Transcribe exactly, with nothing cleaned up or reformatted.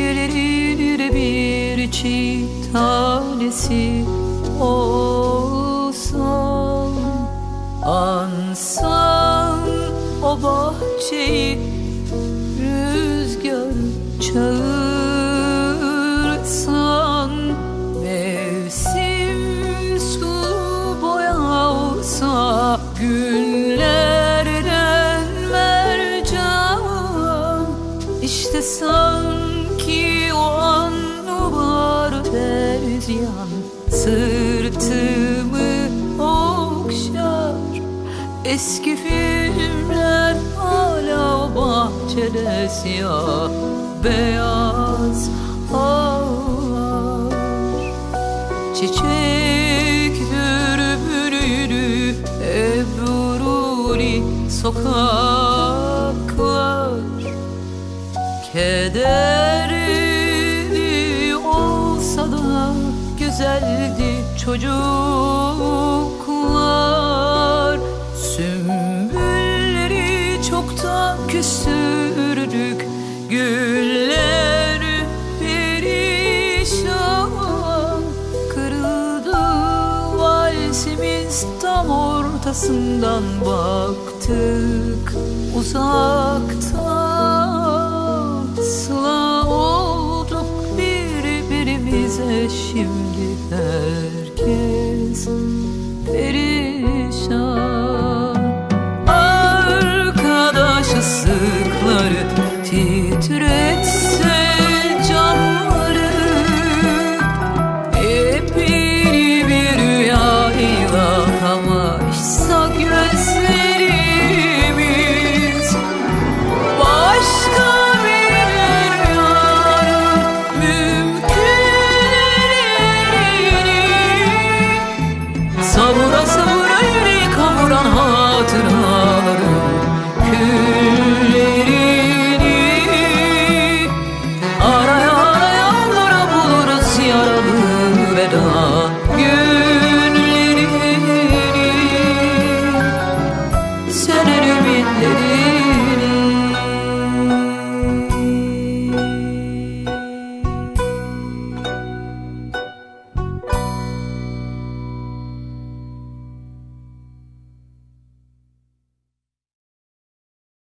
Geceleri bir çiğ tanesi olsam, ansam o bahçeyi, rüzgar çağırsan, mevsim su boyalsa, günlerden mercan, işte sanki o an var terziyan, sırtımı okşar. Eski filmler hala o bahçede, siyah beyaz ağlar. Çiçektir bürüdü ebruri sokaklar, kederli olsa da güzeldi çocuklar. Sümbülleri çoktan küstürdük, güller perişan. Kırıldı valsimiz, tam ortasından baktık uzaktan. Sıla olduk birbirimize, şimdi herkes